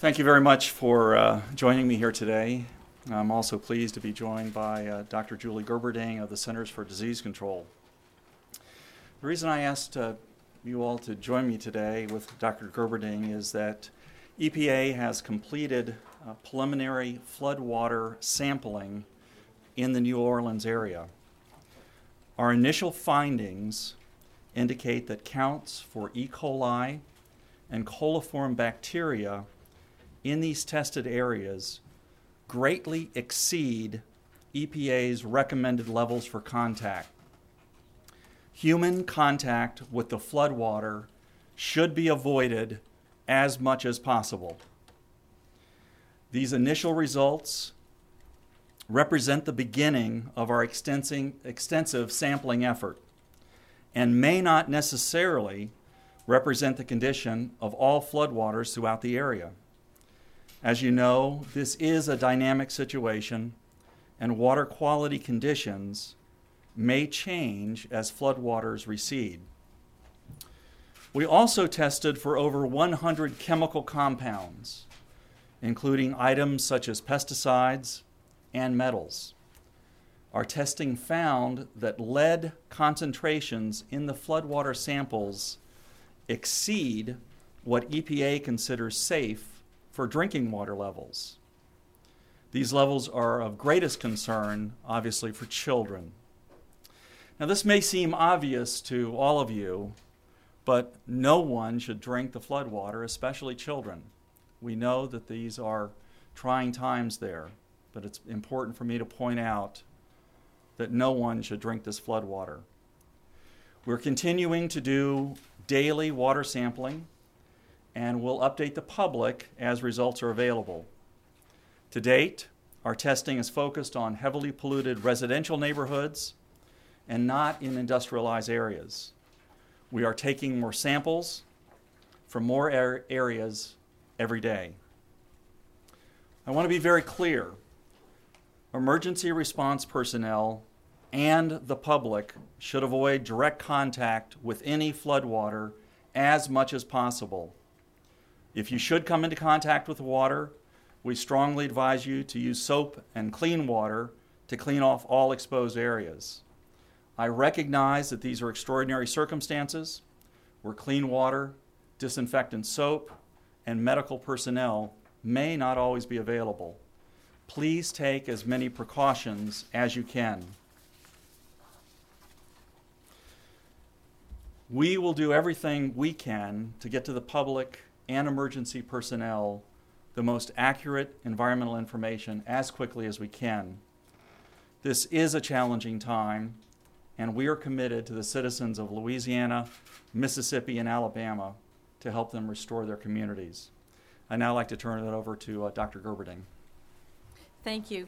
Thank you very much for joining me here today. I'm also pleased to be joined by Dr. Julie Gerberding of the Centers for Disease Control. The reason I asked you all to join me today with Dr. Gerberding is that EPA has completed preliminary floodwater sampling in the New Orleans area. Our initial findings indicate that counts for E. coli and coliform bacteria in these tested areas greatly exceed EPA's recommended levels for contact. Human contact with the floodwater should be avoided as much as possible. These initial results represent the beginning of our extensive sampling effort and may not necessarily represent the condition of all floodwaters throughout the area. As you know, this is a dynamic situation, and water quality conditions may change as floodwaters recede. We also tested for over 100 chemical compounds, including items such as pesticides and metals. Our testing found that lead concentrations in the floodwater samples exceed what EPA considers safe for drinking water levels. These levels are of greatest concern, obviously, for children. Now, this may seem obvious to all of you, but no one should drink the floodwater, especially children. We know that these are trying times there, but it's important for me to point out that no one should drink this floodwater. We're continuing to do daily water sampling, and we'll update the public as results are available. To date, our testing is focused on heavily polluted residential neighborhoods and not in industrialized areas. We are taking more samples from more areas every day. I want to be very clear. Emergency response personnel and the public should avoid direct contact with any floodwater as much as possible. If you should come into contact with the water, we strongly advise you to use soap and clean water to clean off all exposed areas. I recognize that these are extraordinary circumstances where clean water, disinfectant soap, and medical personnel may not always be available. Please take as many precautions as you can. We will do everything we can to get to the public and emergency personnel the most accurate environmental information as quickly as we can. This is a challenging time, and we are committed to the citizens of Louisiana, Mississippi, and Alabama to help them restore their communities. I'd now like to turn it over to Dr. Gerberding. Thank you.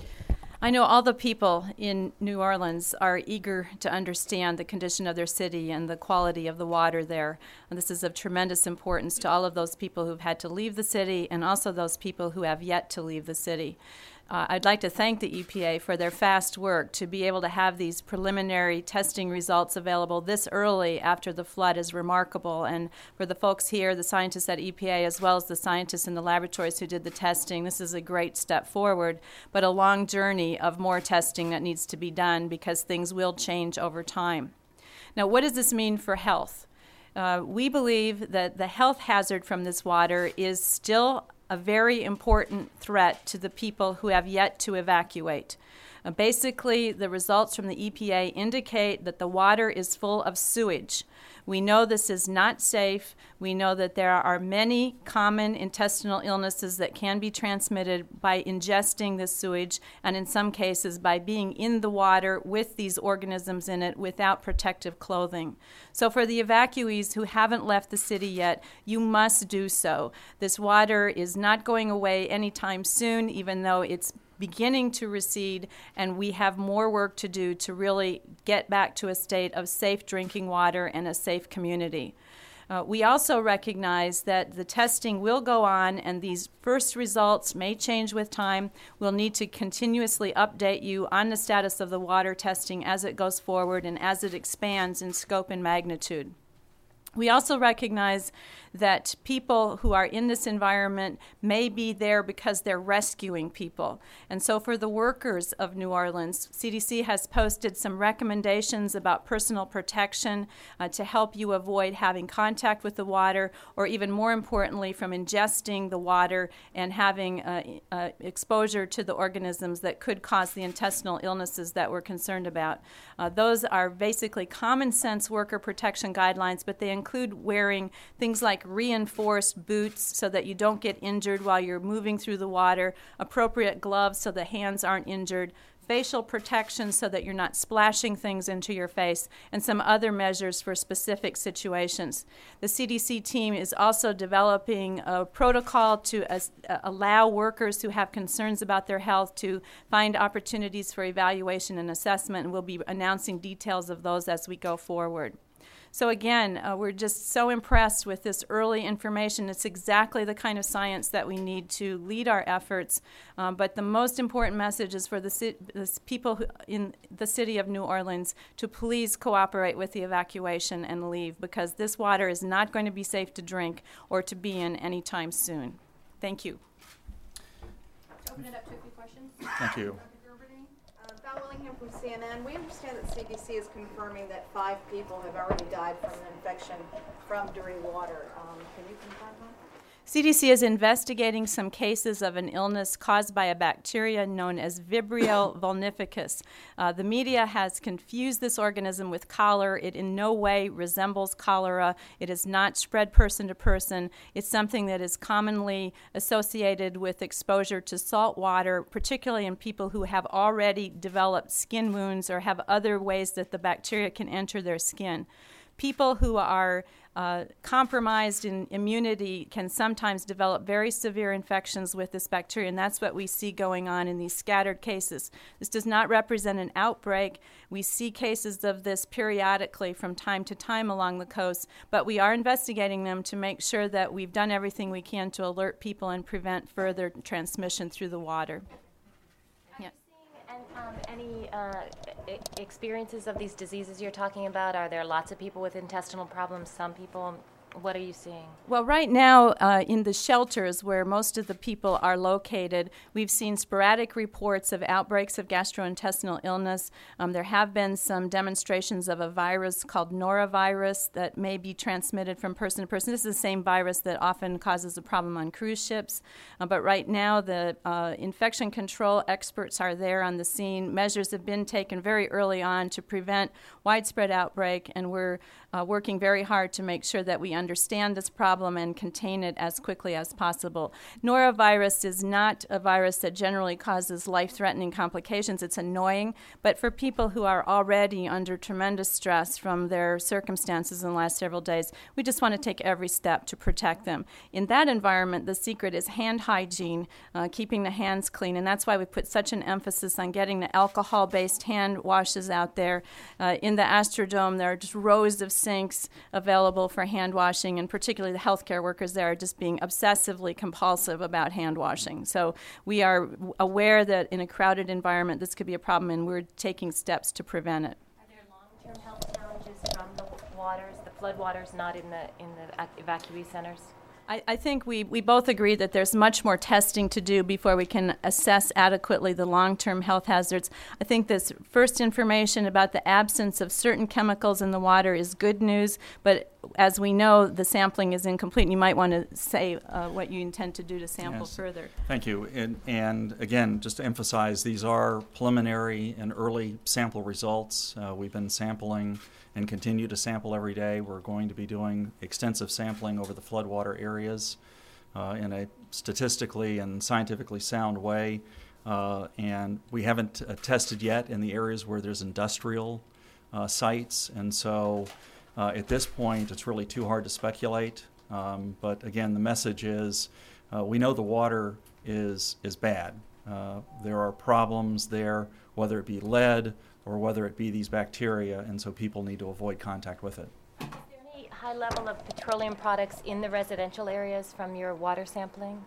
I know all the people in New Orleans are eager to understand the condition of their city and the quality of the water there. And this is of tremendous importance to all of those people who've had to leave the city and also those people who have yet to leave the city. I'd like to thank the EPA for their fast work to be able to have these preliminary testing results available this early after the flood is remarkable. And for the folks here, the scientists at EPA, as well as the scientists in the laboratories who did the testing, this is a great step forward, but a long journey of more testing that needs to be done because things will change over time. Now, what does this mean for health? We believe that the health hazard from this water is still a very important threat to the people who have yet to evacuate. Basically, the results from the EPA indicate that the water is full of sewage. We know this is not safe. We know that there are many common intestinal illnesses that can be transmitted by ingesting this sewage, and in some cases by being in the water with these organisms in it without protective clothing. So for the evacuees who haven't left the city yet, you must do so. This water is not going away anytime soon, even though it's beginning to recede, and we have more work to do to really get back to a state of safe drinking water and a safe community. We also recognize that the testing will go on, and these first results may change with time. We'll need to continuously update you on the status of the water testing as it goes forward and as it expands in scope and magnitude. We also recognize that people who are in this environment may be there because they're rescuing people. And so for the workers of New Orleans, CDC has posted some recommendations about personal protection to help you avoid having contact with the water, or even more importantly, from ingesting the water and having exposure to the organisms that could cause the intestinal illnesses that we're concerned about. Those are basically common sense worker protection guidelines, but they include wearing things like reinforced boots so that you don't get injured while you're moving through the water, appropriate gloves so the hands aren't injured, facial protection so that you're not splashing things into your face, and some other measures for specific situations. The CDC team is also developing a protocol to allow workers who have concerns about their health to find opportunities for evaluation and assessment, and we'll be announcing details of those as we go forward. So again, we're just so impressed with this early information. It's exactly the kind of science that we need to lead our efforts. But the most important message is for the people in the city of New Orleans to please cooperate with the evacuation and leave, because this water is not going to be safe to drink or to be in anytime soon. Thank you. Open it up to a few questions. Thank you. Val Willingham from CNN. We understand that CDC is confirming that 5 people have already died from an infection from dirty water. Can you confirm that? CDC is investigating some cases of an illness caused by a bacteria known as Vibrio vulnificus. The media has confused this organism with cholera. It in no way resembles cholera. It is not spread person to person. It's something that is commonly associated with exposure to salt water, particularly in people who have already developed skin wounds or have other ways that the bacteria can enter their skin. People who are compromised in immunity can sometimes develop very severe infections with this bacteria, and that's what we see going on in these scattered cases. This does not represent an outbreak. We see cases of this periodically from time to time along the coast, but we are investigating them to make sure that we've done everything we can to alert people and prevent further transmission through the water. Any experiences of these diseases you're talking about? Are there lots of people with intestinal problems? Some people? What are you seeing? Well, right now in the shelters where most of the people are located, we've seen sporadic reports of outbreaks of gastrointestinal illness. There have been some demonstrations of a virus called norovirus that may be transmitted from person to person. This is the same virus that often causes a problem on cruise ships. But right now the infection control experts are there on the scene. Measures have been taken very early on to prevent widespread outbreak, and we're working very hard to make sure that we understand this problem and contain it as quickly as possible. Norovirus is not a virus that generally causes life-threatening complications. It's annoying, but for people who are already under tremendous stress from their circumstances in the last several days, we just want to take every step to protect them. In that environment, the secret is hand hygiene, keeping the hands clean, and that's why we put such an emphasis on getting the alcohol-based hand washes out there. In the Astrodome, there are just rows of sinks available for hand washing, and particularly the healthcare workers there are just being obsessively compulsive about hand washing. So we are aware that in a crowded environment this could be a problem, and we're taking steps to prevent it. Are there long-term health challenges from the waters, the flood waters, not in the evacuee centers? I think we both agree that there's much more testing to do before we can assess adequately the long-term health hazards. I think this first information about the absence of certain chemicals in the water is good news, but as we know, the sampling is incomplete, and you might want to say what you intend to do to sample further. Thank you. And again, just to emphasize, these are preliminary and early sample results. We've been sampling and continue to sample every day. We're going to be doing extensive sampling over the floodwater areas in a statistically and scientifically sound way. And we haven't tested yet in the areas where there's industrial sites. And so at this point, it's really too hard to speculate. But again, the message is we know the water is bad. There are problems there, whether it be lead or whether it be these bacteria, and so people need to avoid contact with it. Is there any high level of petroleum products in the residential areas from your water sampling?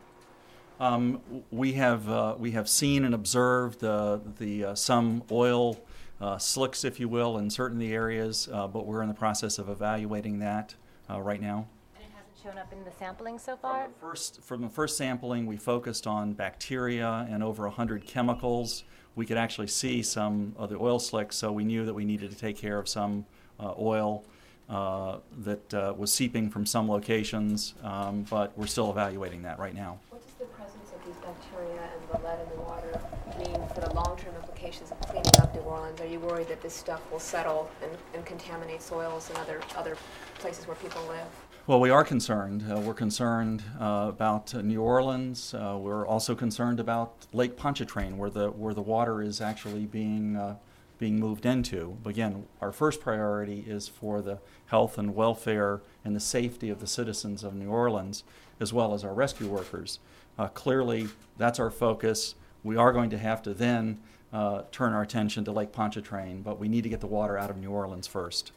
We have seen and observed some oil slicks, if you will, in certain of the areas, but we're in the process of evaluating that right now. And it hasn't shown up in the sampling so far? From the first sampling, we focused on bacteria and over 100 chemicals. We could actually see some of the oil slicks, so we knew that we needed to take care of some oil that was seeping from some locations, but we're still evaluating that right now. What does the presence of these bacteria and the lead in the water mean for the long-term implications of cleaning up New Orleans? Are you worried that this stuff will settle and contaminate soils and other places where people live? Well, we are concerned. We're concerned about New Orleans. We're also concerned about Lake Pontchartrain, where the water is actually being moved into. But again, our first priority is for the health and welfare and the safety of the citizens of New Orleans, as well as our rescue workers. Clearly, that's our focus. We are going to have to then turn our attention to Lake Pontchartrain, but we need to get the water out of New Orleans first.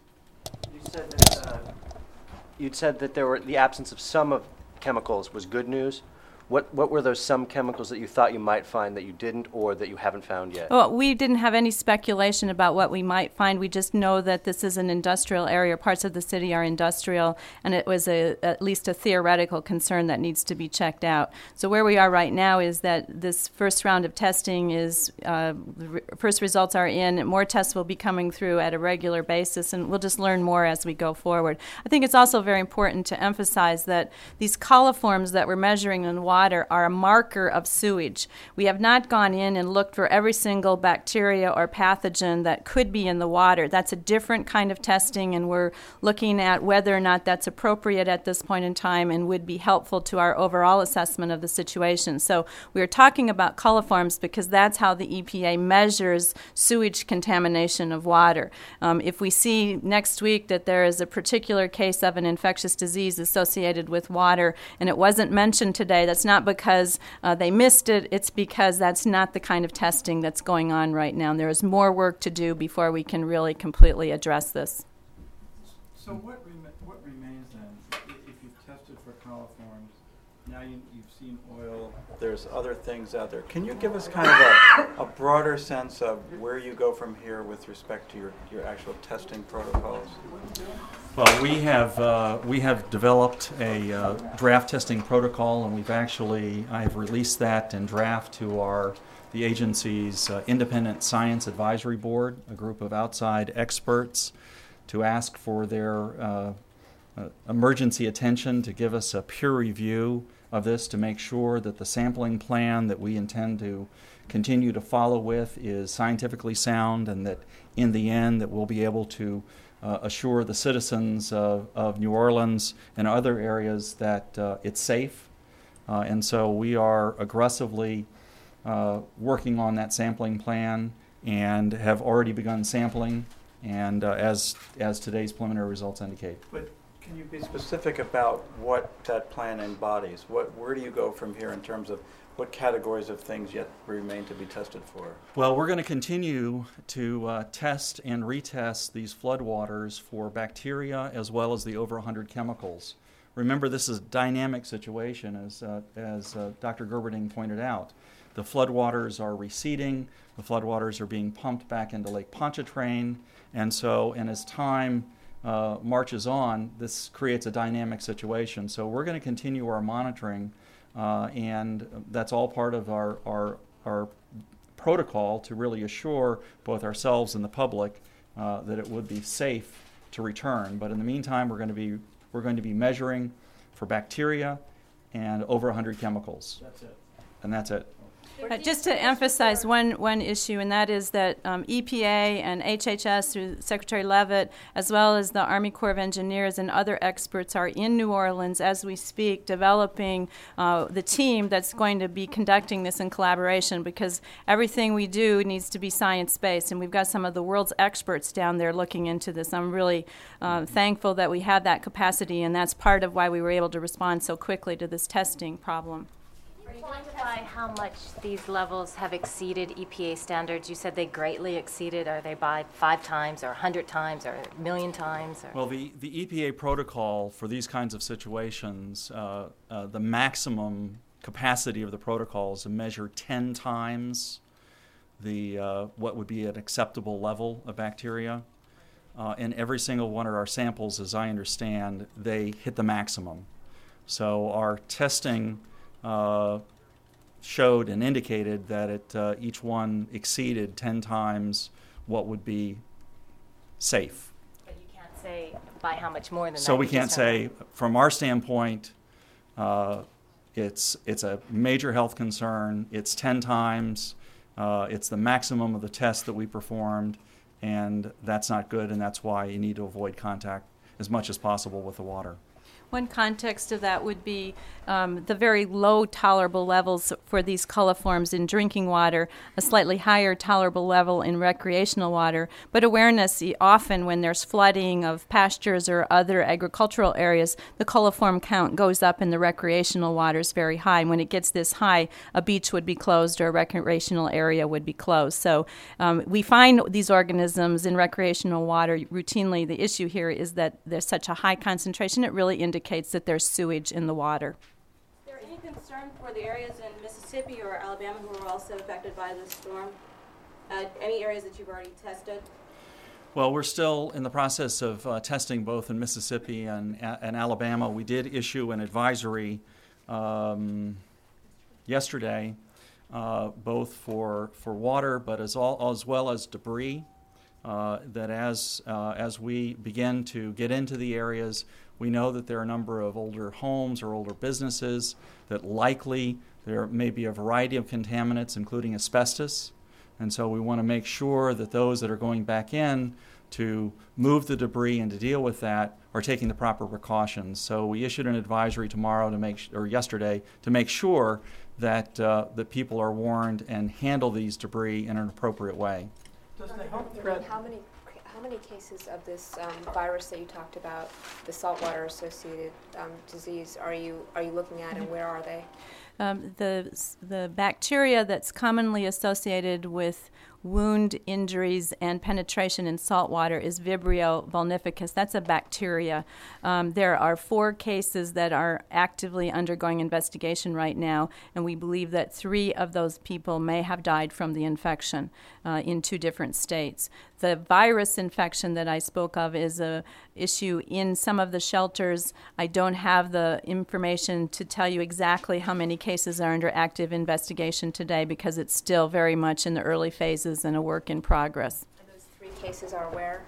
You'd said that the absence of some of chemicals was good news. What were those some chemicals that you thought you might find that you didn't, or that you haven't found yet? Well, we didn't have any speculation about what we might find. We just know that this is an industrial area. Parts of the city are industrial, and it was at least a theoretical concern that needs to be checked out. So where we are right now is that this first round of testing is, first results are in. More tests will be coming through at a regular basis, and we'll just learn more as we go forward. I think it's also very important to emphasize that these coliforms that we're measuring in water are a marker of sewage. We have not gone in and looked for every single bacteria or pathogen that could be in the water. That's a different kind of testing, and we're looking at whether or not that's appropriate at this point in time and would be helpful to our overall assessment of the situation. So we're talking about coliforms because that's how the EPA measures sewage contamination of water. If we see next week that there is a particular case of an infectious disease associated with water and it wasn't mentioned today, that's not because they missed it. It's because that's not the kind of testing that's going on right now. And there is more work to do before we can really completely address this. So what remains then? If you've tested for coliforms, now you've seen oil, there's other things out there. Can you give us kind of a broader sense of where you go from here with respect to your actual testing protocols? Well, we have developed a draft testing protocol, and I've released that in draft to the agency's independent science advisory board, a group of outside experts, to ask for their emergency attention to give us a peer review of this to make sure that the sampling plan that we intend to continue to follow with is scientifically sound, and that in the end that we'll be able to assure the citizens of New Orleans and other areas that it's safe. And so we are aggressively working on that sampling plan and have already begun sampling, and as today's preliminary results indicate. But can you be specific about what that plan embodies? Where do you go from here in terms of what categories of things yet remain to be tested for? Well, we're going to continue to test and retest these floodwaters for bacteria as well as the over 100 chemicals. Remember, this is a dynamic situation, as Dr. Gerberding pointed out. The floodwaters are receding. The floodwaters are being pumped back into Lake Pontchartrain. And as time marches on, this creates a dynamic situation. So we're going to continue our monitoring, and that's all part of our protocol to really assure both ourselves and the public that it would be safe to return. But in the meantime, we're going to be measuring for bacteria and over 100 chemicals. That's it. And that's it. Just to emphasize one issue, and that is that EPA and HHS through Secretary Leavitt, as well as the Army Corps of Engineers and other experts, are in New Orleans as we speak, developing the team that's going to be conducting this in collaboration, because everything we do needs to be science-based, and we've got some of the world's experts down there looking into this. I'm really thankful that we have that capacity, and that's part of why we were able to respond so quickly to this testing problem. Quantify how much these levels have exceeded EPA standards? You said they greatly exceeded. Are they by 5 times or 100 times or 1,000,000 times? Or? Well, the EPA protocol for these kinds of situations, the maximum capacity of the protocol is to measure 10 times what would be an acceptable level of bacteria. In every single one of our samples, as I understand, they hit the maximum. So our testing showed and indicated that each one exceeded 10 times what would be safe. But you can't say by how much more than that. So we you can't just say, from our standpoint, it's a major health concern. It's 10 times. It's the maximum of the test that we performed, and that's not good, and that's why you need to avoid contact as much as possible with the water. One context of that would be the very low tolerable levels for these coliforms in drinking water, a slightly higher tolerable level in recreational water, but awareness often when there's flooding of pastures or other agricultural areas, the coliform count goes up in the recreational waters very high. And when it gets this high, a beach would be closed or a recreational area would be closed. So we find these organisms in recreational water routinely. The issue here is that there's such a high concentration, it really indicates that there's sewage in the water. Is there any concern for the areas in Mississippi or Alabama who were also affected by this storm? Any areas that you've already tested? Well, we're still in the process of testing both in Mississippi and Alabama. We did issue an advisory yesterday, both for water, but as well as debris. That as we begin to get into the areas, we know that there are a number of older homes or older businesses that likely there may be a variety of contaminants, including asbestos. And so we want to make sure that those that are going back in to move the debris and to deal with that are taking the proper precautions. So we issued an advisory yesterday to make sure that that people are warned and handle these debris in an appropriate way. Does the health threat? How many cases of this virus that you talked about, the saltwater-associated disease, are you looking at, and where are they? The bacteria that's commonly associated with wound injuries and penetration in salt water is Vibrio vulnificus. That's a bacteria. There are 4 cases that are actively undergoing investigation right now, and we believe that 3 of those people may have died from the infection in 2 different states. The virus infection that I spoke of is a issue in some of the shelters. I don't have the information to tell you exactly how many cases are under active investigation today because it's still very much in the early phases and a work in progress. And those 3 cases are where?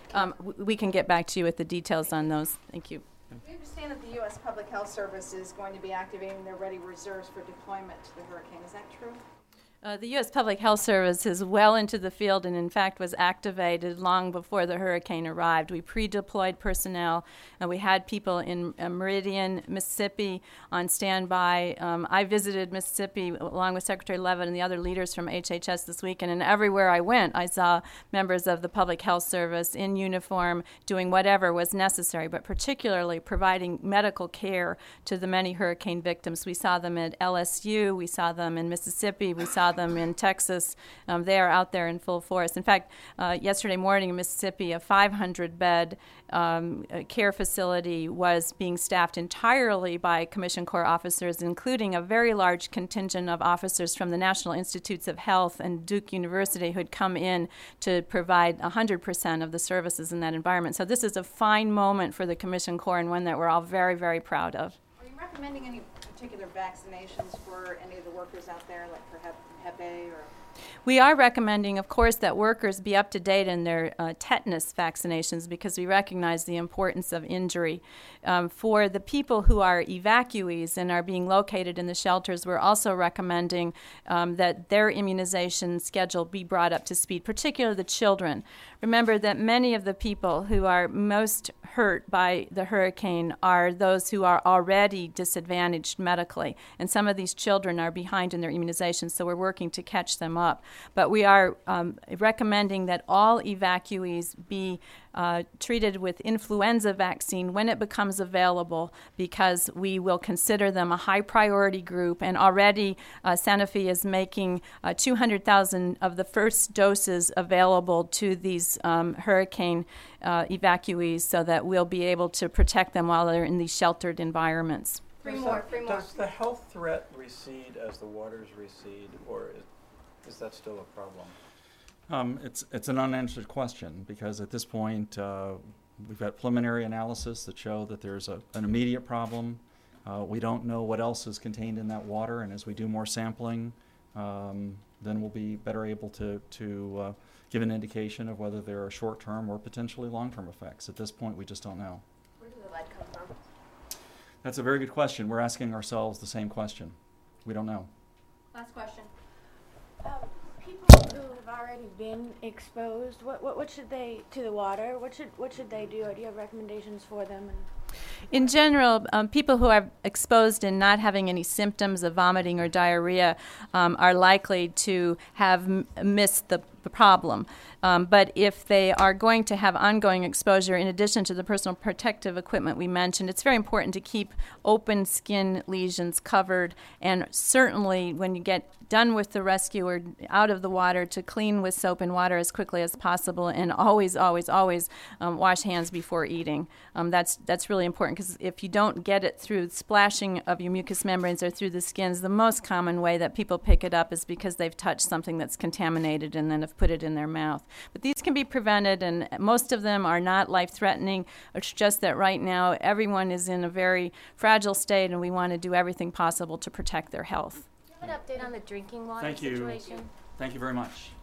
We can get back to you with the details on those. Thank you. We understand that the U.S. Public Health Service is going to be activating their ready reserves for deployment to the hurricane. Is that true? The U.S. Public Health Service is well into the field and, in fact, was activated long before the hurricane arrived. We pre-deployed personnel, and we had people in Meridian, Mississippi on standby. I visited Mississippi along with Secretary Leavitt and the other leaders from HHS this weekend, and everywhere I went, I saw members of the Public Health Service in uniform doing whatever was necessary, but particularly providing medical care to the many hurricane victims. We saw them at LSU, we saw them in Mississippi, we saw them in Texas. They are out there in full force. In fact, yesterday morning in Mississippi, a 500-bed care facility was being staffed entirely by Commission Corps officers, including a very large contingent of officers from the National Institutes of Health and Duke University who had come in to provide 100% of the services in that environment. So this is a fine moment for the Commission Corps and one that we're all very, very proud of. Are you recommending any particular vaccinations for any of the workers out there, like for Hep A or? We are recommending, of course, that workers be up to date in their tetanus vaccinations because we recognize the importance of injury. For the people who are evacuees and are being located in the shelters, we're also recommending that their immunization schedule be brought up to speed, particularly the children. Remember that many of the people who are most hurt by the hurricane are those who are already disadvantaged medically, and some of these children are behind in their immunizations, so we're working to catch them up. But we are recommending that all evacuees be treated with influenza vaccine when it becomes available because we will consider them a high priority group, and already Sanofi is making 200,000 of the first doses available to these hurricane evacuees so that we'll be able to protect them while they're in these sheltered environments. Three more. Does the health threat recede as the waters recede, or is that still a problem? It's an unanswered question because at this point we've got preliminary analysis that show that there's an immediate problem. We don't know what else is contained in that water, and as we do more sampling, then we'll be better able to give an indication of whether there are short-term or potentially long-term effects. At this point, we just don't know. Where does the lead come from? That's a very good question. We're asking ourselves the same question. We don't know. Last question. People who have already been exposed, what should they, to the water, what should they do? Or do you have recommendations for them? In general, people who are exposed and not having any symptoms of vomiting or diarrhea are likely to have missed the problem. But if they are going to have ongoing exposure, in addition to the personal protective equipment we mentioned, it's very important to keep open skin lesions covered, and certainly when you get done with the rescue or out of the water, to clean with soap and water as quickly as possible, and always wash hands before eating. That's really important, because if you don't get it through splashing of your mucous membranes or through the skins, the most common way that people pick it up is because they've touched something that's contaminated and then have put it in their mouth. But these can be prevented, and most of them are not life-threatening. It's just that right now everyone is in a very fragile state, and we want to do everything possible to protect their health. Do you have an update on the drinking water Thank you. situation? Thank you very much.